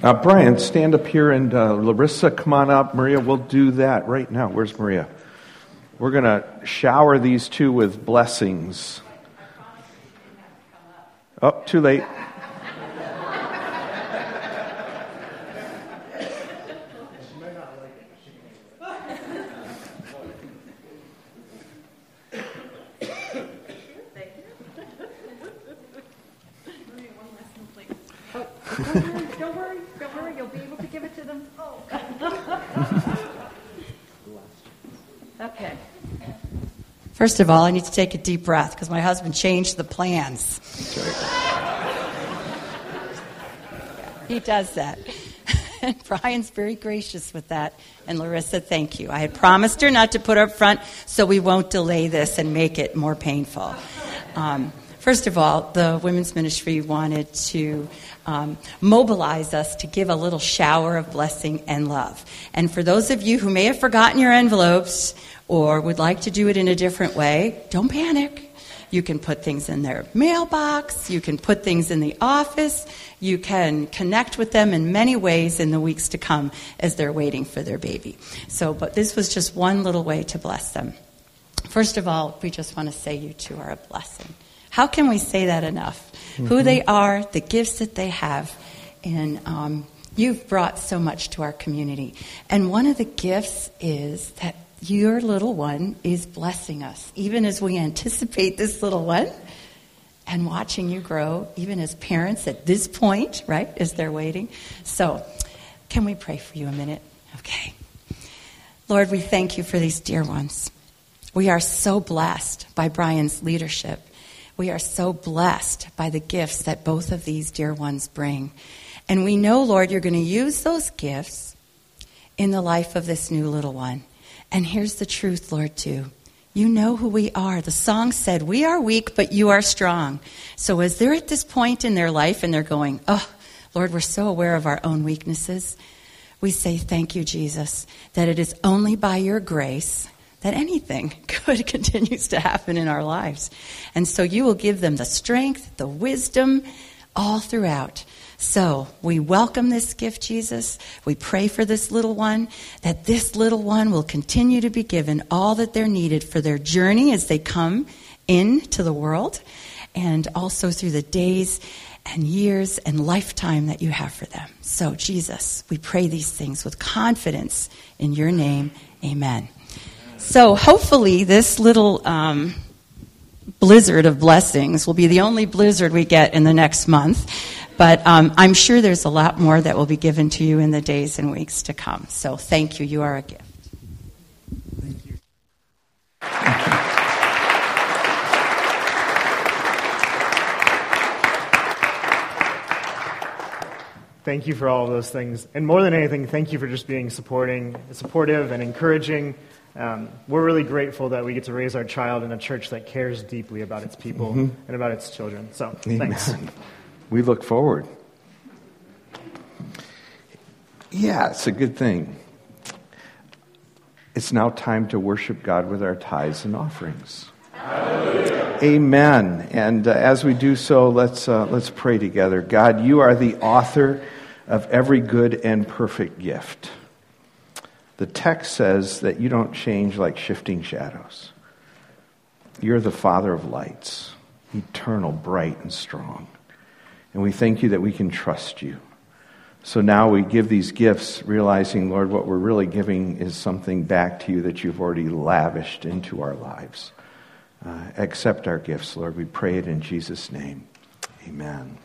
Brian, stand up here, and Larissa, come on up. Maria, we'll do that right now. Where's Maria? We're going to shower these two with blessings. Oh, too late. Don't worry, you'll be able to give it to them. Oh. Okay. First of all, I need to take a deep breath because my husband changed the plans. He does that. And Brian's very gracious with that. And Larissa, thank you. I had promised her not to put up front so we won't delay this and make it more painful. First of all, the women's ministry wanted to mobilize us to give a little shower of blessing and love. And for those of you who may have forgotten your envelopes or would like to do it in a different way, don't panic. You can put things in their mailbox. You can put things in the office. You can connect with them in many ways in the weeks to come as they're waiting for their baby. But this was just one little way to bless them. First of all, we just want to say you two are a blessing. How can we say that enough? Mm-hmm. Who they are, the gifts that they have, and you've brought so much to our community. And one of the gifts is that your little one is blessing us, even as we anticipate this little one and watching you grow, even as parents at this point, right, as they're waiting. So, can we pray for you a minute? Okay. Lord, we thank you for these dear ones. We are so blessed by Brian's leadership. We are so blessed by the gifts that both of these dear ones bring. And we know, Lord, you're going to use those gifts in the life of this new little one. And here's the truth, Lord, too. You know who we are. The song said, we are weak, but you are strong. So as they're at this point in their life and they're going, oh, Lord, we're so aware of our own weaknesses, we say, thank you, Jesus, that it is only by your grace that anything good continues to happen in our lives. And so you will give them the strength, the wisdom, all throughout. So we welcome this gift, Jesus. We pray for this little one, that this little one will continue to be given all that they're needed for their journey as they come into the world, and also through the days and years and lifetime that you have for them. So, Jesus, we pray these things with confidence in your name. Amen. So hopefully this little blizzard of blessings will be the only blizzard we get in the next month. But I'm sure there's a lot more that will be given to you in the days and weeks to come. So thank you. You are a gift. Thank you. Thank you for all of those things. And more than anything, thank you for just being supportive and encouraging. We're really grateful that we get to raise our child in a church that cares deeply about its people and about its children. So, thanks. Amen. We look forward. Yeah, it's a good thing. It's now time to worship God with our tithes and offerings. Hallelujah. Amen. And as we do so, let's pray together. God, you are the author of every good and perfect gift. The text says that you don't change like shifting shadows. You're the Father of lights, eternal, bright, and strong. And we thank you that we can trust you. So now we give these gifts, realizing, Lord, what we're really giving is something back to you that you've already lavished into our lives. Accept our gifts, Lord. We pray it in Jesus' name. Amen.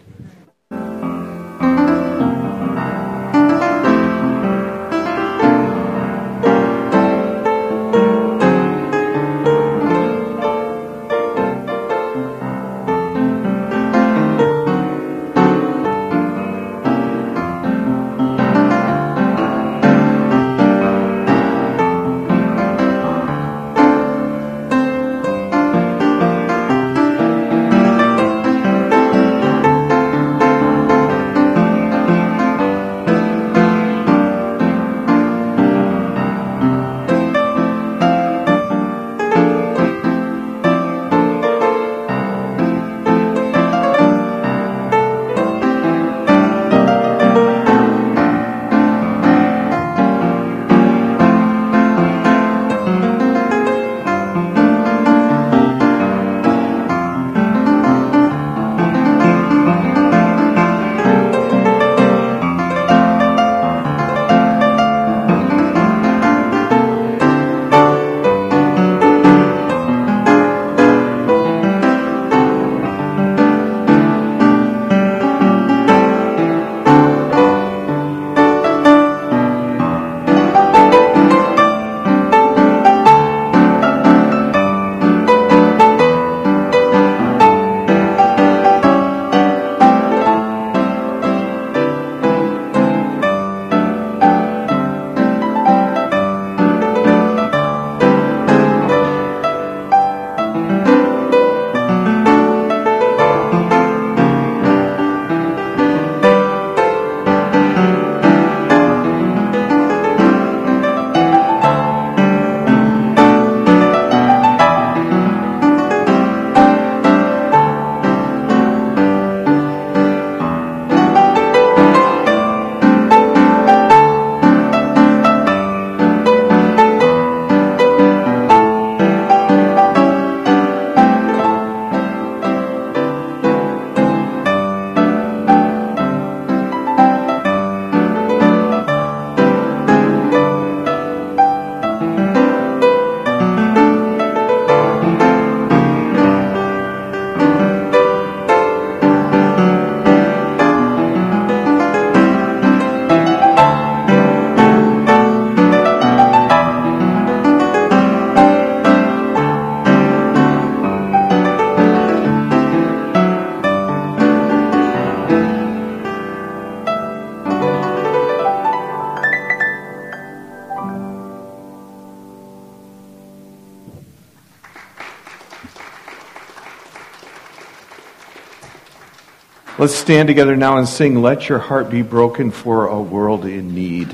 Let's stand together now and sing, "Let Your Heart Be Broken for a World in Need."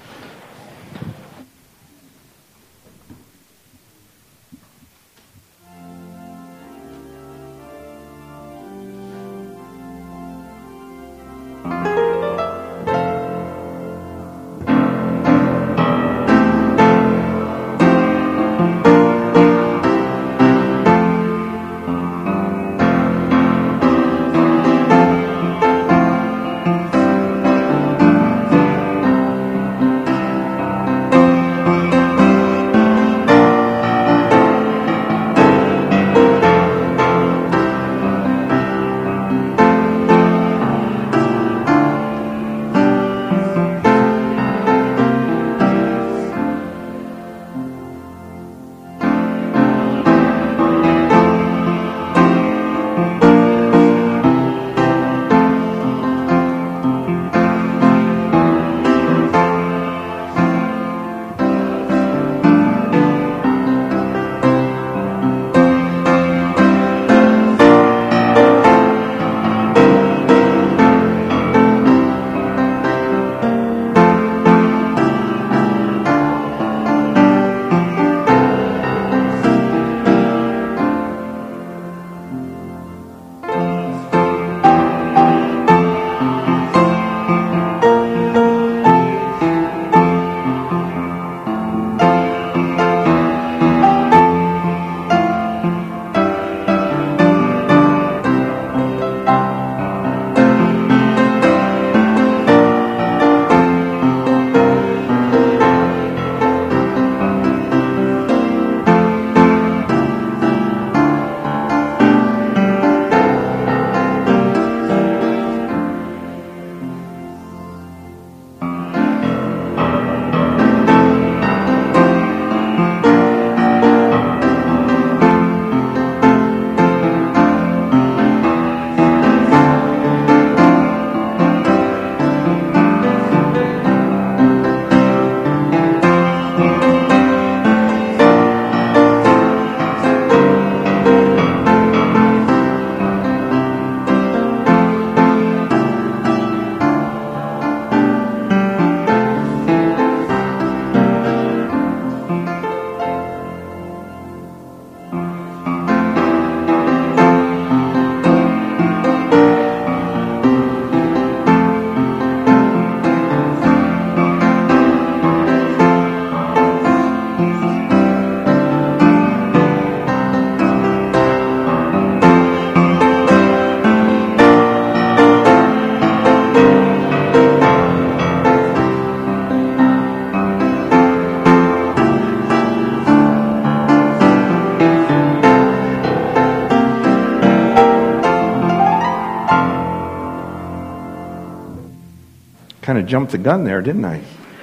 Kind of jumped the gun there, didn't I?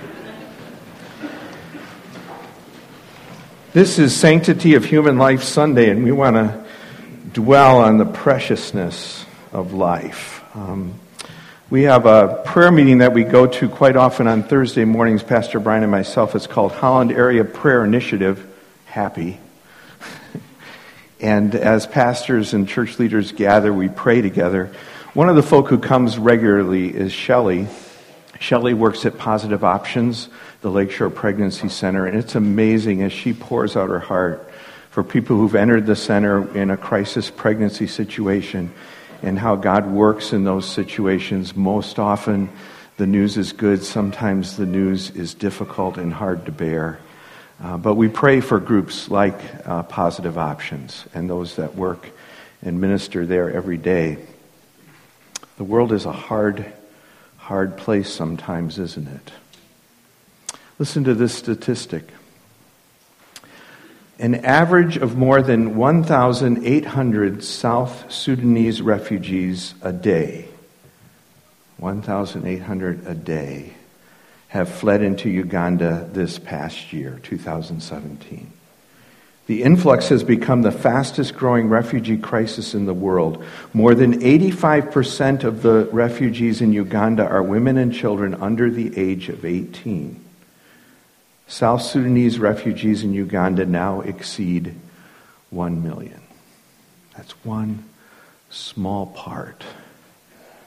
This is Sanctity of Human Life Sunday, and we want to dwell on the preciousness of life. We have a prayer meeting that we go to quite often on Thursday mornings, Pastor Brian and myself. It's called Holland Area Prayer Initiative, HAPPY. And as pastors and church leaders gather, we pray together. One of the folk who comes regularly is Shelley. Shelley works at Positive Options, the Lakeshore Pregnancy Center, and it's amazing as she pours out her heart for people who've entered the center in a crisis pregnancy situation and how God works in those situations. Most often the news is good, sometimes the news is difficult and hard to bear. But we pray for groups like Positive Options and those that work and minister there every day. The world is a hard place sometimes, isn't it? Listen to this statistic. An average of more than 1,800 South Sudanese refugees a day, 1,800 a day, have fled into Uganda this past year, 2017. The influx has become the fastest growing refugee crisis in the world. More than 85% of the refugees in Uganda are women and children under the age of 18. South Sudanese refugees in Uganda now exceed 1 million. That's one small part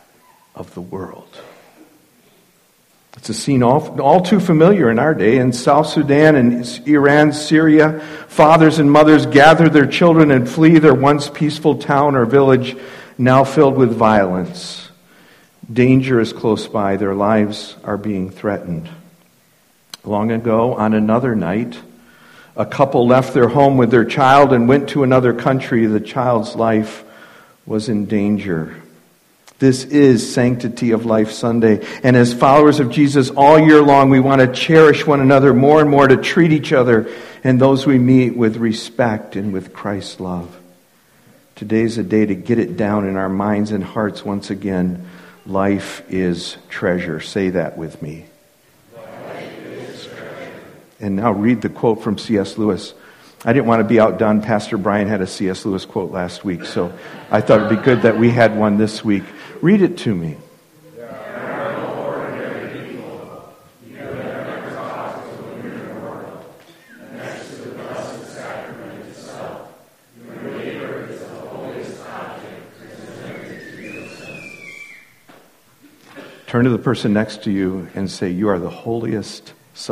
of the world. It's a scene all too familiar in our day. In South Sudan and Iran, Syria, fathers and mothers gather their children and flee their once peaceful town or village, now filled with violence. Danger is close by. Their lives are being threatened. Long ago, on another night, a couple left their home with their child and went to another country. The child's life was in danger. This is Sanctity of Life Sunday. And as followers of Jesus all year long, we want to cherish one another more and more, to treat each other and those we meet with respect and with Christ's love. Today's a day to get it down in our minds and hearts once again. Life is treasure. Say that with me. Life is treasure. And now read the quote from C.S. Lewis. I didn't want to be outdone. Pastor Brian had a C.S. Lewis quote last week, so I thought it would be good that we had one this week. Read it to me. There are no ordinary people. You have never taught to the human world. Next to the Blessed Sacrament itself, your neighbor is the holiest object presented to your senses. Turn to the person next to you and say, you are the holiest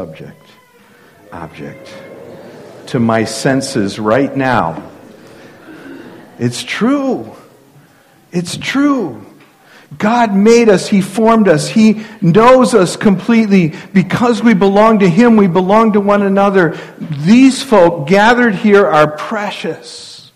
object to my senses right now. It's true. It's true. God made us. He formed us. He knows us completely. Because we belong to Him, we belong to one another. These folk gathered here are precious.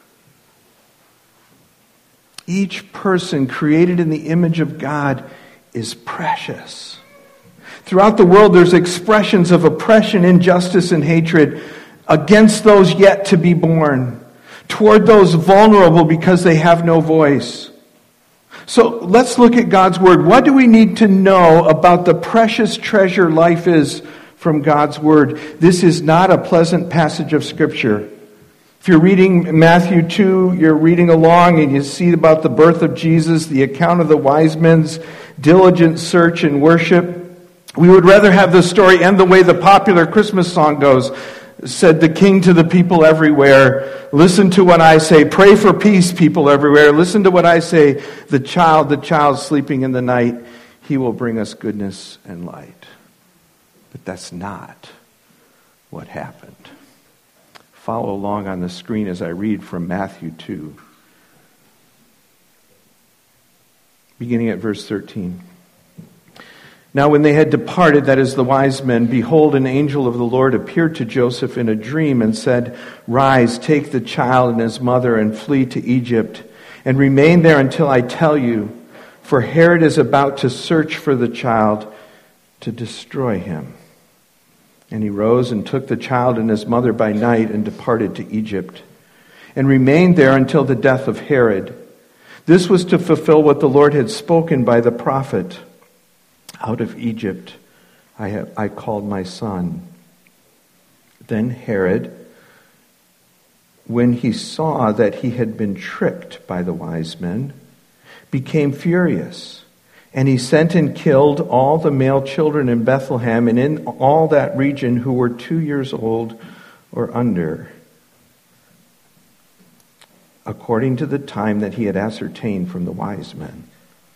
Each person created in the image of God is precious. Throughout the world, there's expressions of oppression, injustice, and hatred against those yet to be born, toward those vulnerable because they have no voice. So let's look at God's Word. What do we need to know about the precious treasure life is from God's Word? This is not a pleasant passage of Scripture. If you're reading Matthew 2, you're reading along and you see about the birth of Jesus, the account of the wise men's diligent search and worship. We would rather have the story end the way the popular Christmas song goes. Said the King to the people everywhere, listen to what I say. Pray for peace, people everywhere. Listen to what I say. The child sleeping in the night, He will bring us goodness and light. But that's not what happened. Follow along on the screen as I read from Matthew 2. Beginning at verse 13. Now when they had departed, that is the wise men, behold, an angel of the Lord appeared to Joseph in a dream and said, Rise, take the child and his mother and flee to Egypt, and remain there until I tell you, for Herod is about to search for the child to destroy him. And he rose and took the child and his mother by night and departed to Egypt, and remained there until the death of Herod. This was to fulfill what the Lord had spoken by the prophet. Out of Egypt I called my son. Then Herod, when he saw that he had been tricked by the wise men, became furious. And he sent and killed all the male children in Bethlehem and in all that region who were 2 years old or under, according to the time that he had ascertained from the wise men.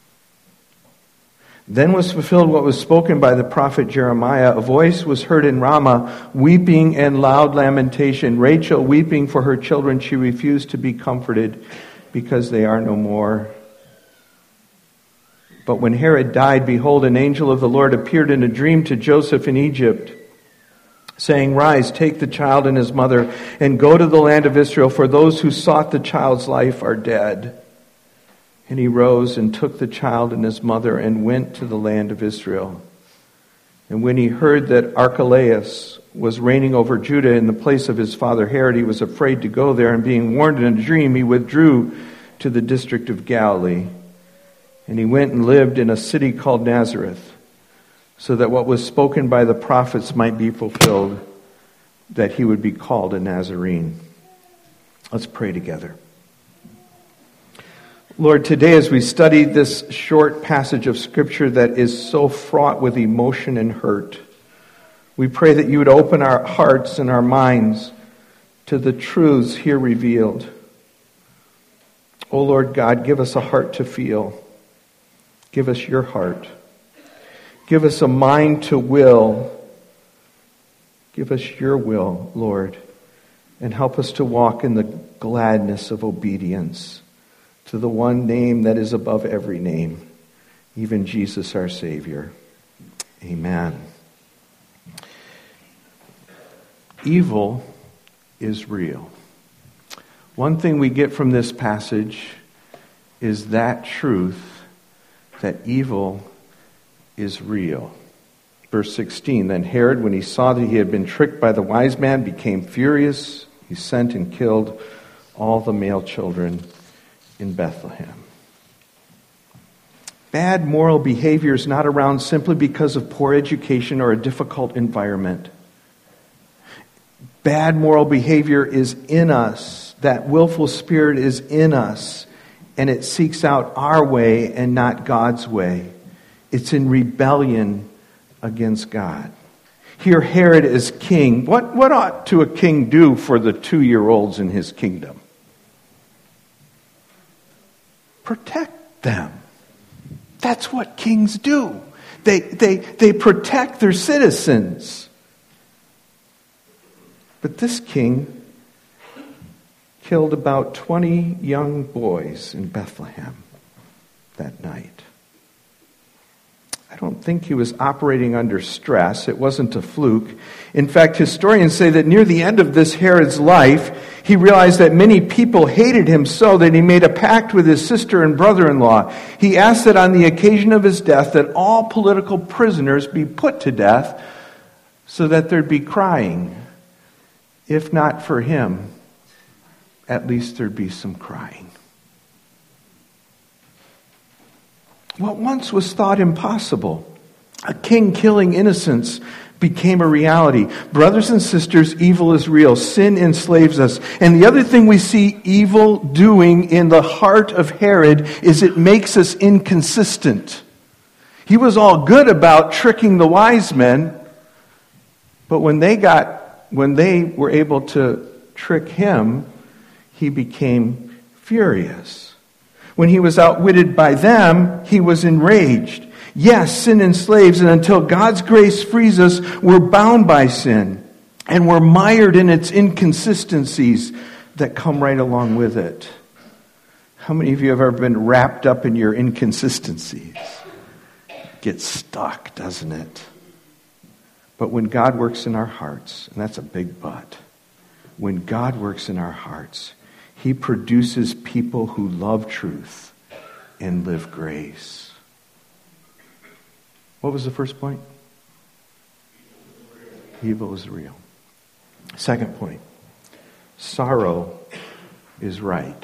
Then was fulfilled what was spoken by the prophet Jeremiah. A voice was heard in Ramah, weeping and loud lamentation. Rachel weeping for her children. She refused to be comforted because they are no more. But when Herod died, behold, an angel of the Lord appeared in a dream to Joseph in Egypt, saying, Rise, take the child and his mother, and go to the land of Israel, for those who sought the child's life are dead. And he rose and took the child and his mother and went to the land of Israel. And when he heard that Archelaus was reigning over Judah in the place of his father Herod, he was afraid to go there, and being warned in a dream, he withdrew to the district of Galilee. And he went and lived in a city called Nazareth, so that what was spoken by the prophets might be fulfilled, that he would be called a Nazarene. Let's pray together. Lord, today as we study this short passage of Scripture that is so fraught with emotion and hurt, we pray that you would open our hearts and our minds to the truths here revealed. O Lord God, give us a heart to feel, Give us your heart. Give us a mind to will. Give us your will, Lord, and help us to walk in the gladness of obedience to the one name that is above every name, even Jesus our Savior. Amen. Evil is real. One thing we get from this passage is that truth that evil is real. Verse 16, then Herod, when he saw that he had been tricked by the wise man, became furious. He sent and killed all the male children in Bethlehem. Bad moral behavior is not around simply because of poor education or a difficult environment. Bad moral behavior is in us. That willful spirit is in us, and it seeks out our way and not God's way. It's in rebellion against God. Here Herod is king. What ought to a king do for the 2-year-olds in his kingdom? Protect them. That's what kings do. They protect their citizens. But this king killed about 20 young boys in Bethlehem that night. I don't think he was operating under stress. It wasn't a fluke. In fact, historians say that near the end of this Herod's life, he realized that many people hated him so that he made a pact with his sister and brother-in-law. He asked that on the occasion of his death that all political prisoners be put to death so that there'd be crying. If not for him, at least there'd be some crying. What once was thought impossible, a king killing innocents, became a reality. Brothers and sisters, evil is real. Sin enslaves us. And the other thing we see evil doing in the heart of Herod is it makes us inconsistent. He was all good about tricking the wise men, but when they were able to trick him, he became furious. When he was outwitted by them, he was enraged. Yes, sin enslaves, and until God's grace frees us, we're bound by sin. And we're mired in its inconsistencies that come right along with it. How many of you have ever been wrapped up in your inconsistencies? It gets stuck, doesn't it? But when God works in our hearts, and that's a big but, when God works in our hearts, He produces people who love truth and live grace. What was the first point? Evil is real. Second point, sorrow is right.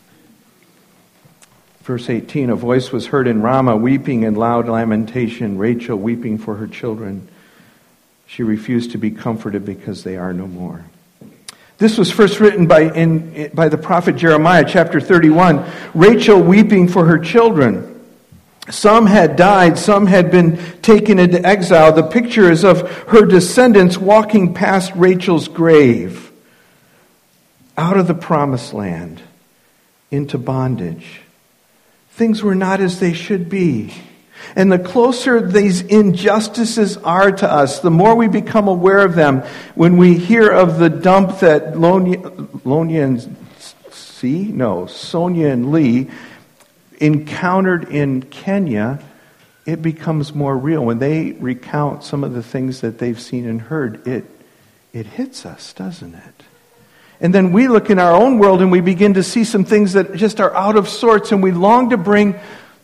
Verse 18, a voice was heard in Ramah, weeping and loud lamentation, Rachel weeping for her children. She refused to be comforted because they are no more. This was first written by the prophet Jeremiah, chapter 31. Rachel weeping for her children. Some had died, some had been taken into exile. The picture is of her descendants walking past Rachel's grave, out of the promised land, into bondage. Things were not as they should be. And the closer these injustices are to us, the more we become aware of them. When we hear of the dump that Sonia and Lee encountered in Kenya, it becomes more real. When they recount some of the things that they've seen and heard, it hits us, doesn't it? And then we look in our own world and we begin to see some things that just are out of sorts, and we long to bring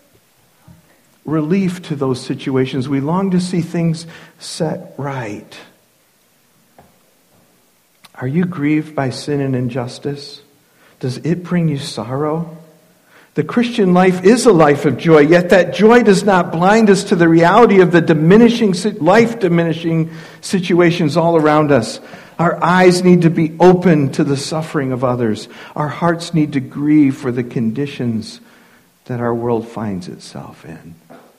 relief to those situations. We long to see things set right. Are you grieved by sin and injustice? Does it bring you sorrow? The Christian life is a life of joy, yet that joy does not blind us to the reality of the life-diminishing situations all around us. Our eyes need to be open to the suffering of others. Our hearts need to grieve for the conditions that our world finds itself in.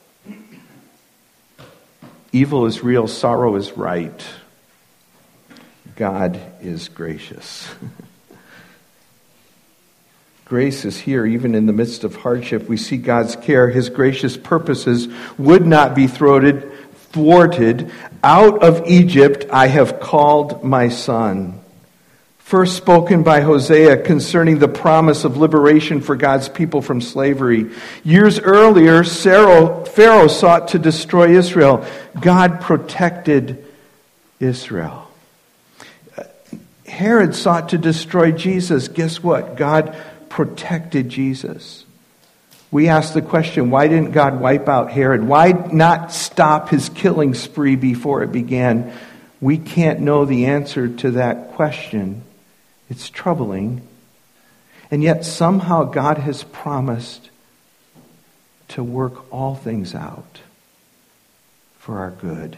Evil is real, sorrow is right. God is gracious. grace is here even in the midst of hardship. We see God's care. His gracious purposes would not be thwarted. Out of Egypt I have called my son. First spoken by Hosea concerning the promise of liberation for God's people from slavery. Years earlier, Pharaoh sought to destroy Israel. God protected Israel. Herod sought to destroy Jesus. Guess what? God protected Jesus. We ask the question, why didn't God wipe out Herod? Why not stop his killing spree before it began? We can't know the answer to that question. It's troubling. And yet somehow God has promised to work all things out for our good.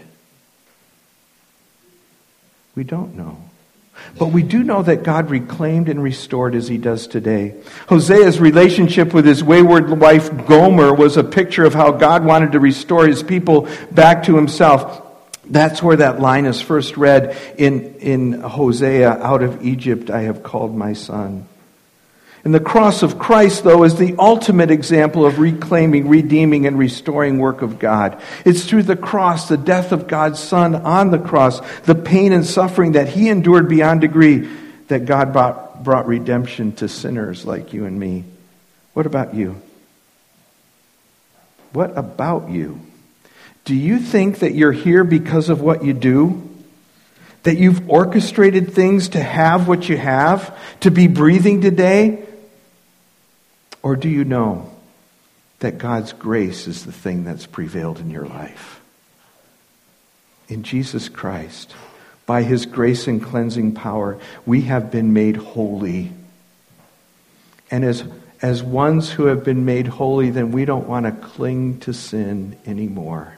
We don't know. But we do know that God reclaimed and restored as he does today. Hosea's relationship with his wayward wife Gomer was a picture of how God wanted to restore his people back to himself. That's where that line is first read in Hosea, out of Egypt I have called my son. And the cross of Christ, though, is the ultimate example of reclaiming, redeeming, and restoring work of God. It's through the cross, the death of God's Son on the cross, the pain and suffering that he endured beyond degree, that God brought redemption to sinners like you and me. What about you? What about you? Do you think that you're here because of what you do? That you've orchestrated things to have what you have? To be breathing today? Or do you know that God's grace is the thing that's prevailed in your life? In Jesus Christ, by his grace and cleansing power, we have been made holy. And as ones who have been made holy, then we don't want to cling to sin anymore.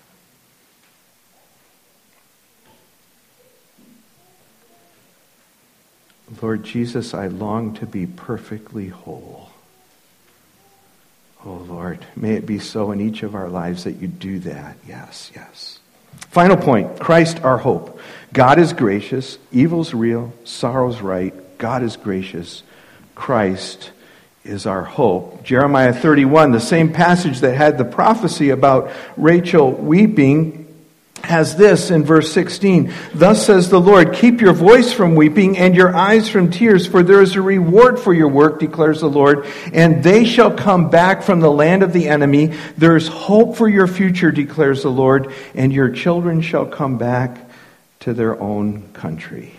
Lord Jesus, I long to be perfectly whole. Oh Lord, may it be so in each of our lives that you do that. Yes, yes. Final point, Christ our hope. God is gracious, evil's real, sorrow's right. God is gracious. Christ is our hope. Jeremiah 31, the same passage that had the prophecy about Rachel weeping, has this in verse 16. Thus says the Lord, keep your voice from weeping and your eyes from tears, for there is a reward for your work, declares the Lord, and they shall come back from the land of the enemy. There is hope for your future, declares the Lord, and your children shall come back to their own country.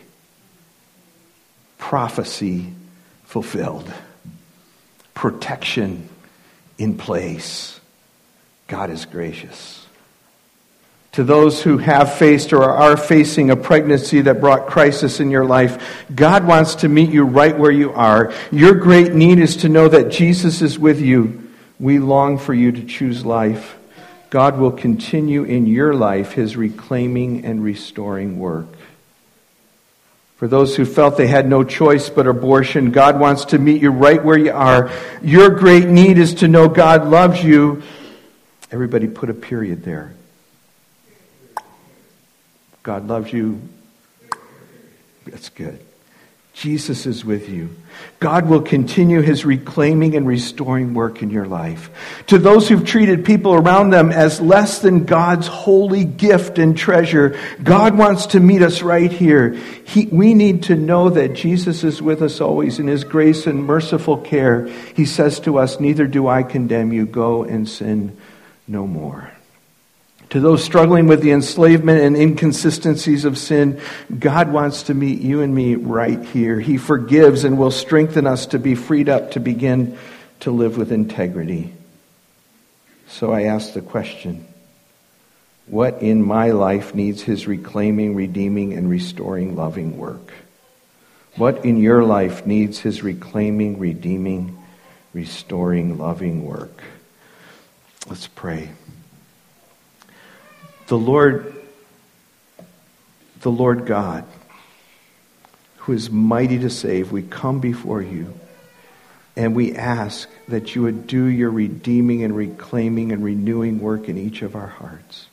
Prophecy fulfilled. Protection in place. God is gracious. To those who have faced or are facing a pregnancy that brought crisis in your life, God wants to meet you right where you are. Your great need is to know that Jesus is with you. We long for you to choose life. God will continue in your life his reclaiming and restoring work. For those who felt they had no choice but abortion, God wants to meet you right where you are. Your great need is to know God loves you. Everybody put a period there. God loves you. That's good. Jesus is with you. God will continue his reclaiming and restoring work in your life. To those who've treated people around them as less than God's holy gift and treasure, God wants to meet us right here. We need to know that Jesus is with us always in his grace and merciful care. He says to us, neither do I condemn you. Go and sin no more. To those struggling with the enslavement and inconsistencies of sin, God wants to meet you and me right here. He forgives and will strengthen us to be freed up to begin to live with integrity. So I ask the question, what in my life needs his reclaiming, redeeming, and restoring loving work? What in your life needs his reclaiming, redeeming, restoring loving work? Let's pray. The Lord God, who is mighty to save, we come before you and we ask that you would do your redeeming and reclaiming and renewing work in each of our hearts.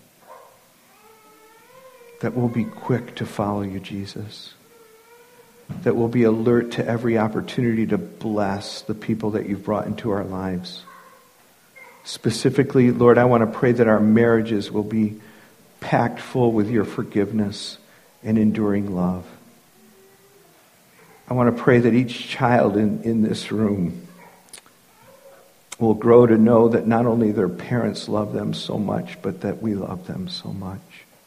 That we'll be quick to follow you, Jesus. that we'll be alert to every opportunity to bless the people that you've brought into our lives. Specifically, Lord, I want to pray that our marriages will be packed full with your forgiveness and enduring love. I want to pray that each child in this room will grow to know that not only their parents love them so much, but that we love them so much.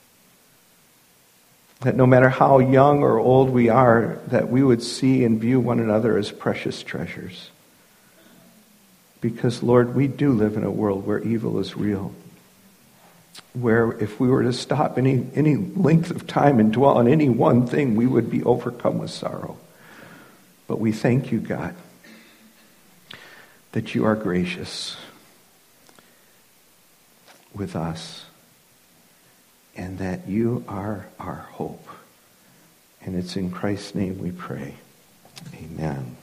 That no matter how young or old we are, that we would see and view one another as precious treasures. Because, Lord, we do live in a world where evil is real. Where if we were to stop any length of time and dwell on any one thing, we would be overcome with sorrow. But we thank you, God, that you are gracious with us and that you are our hope. And it's in Christ's name we pray. Amen.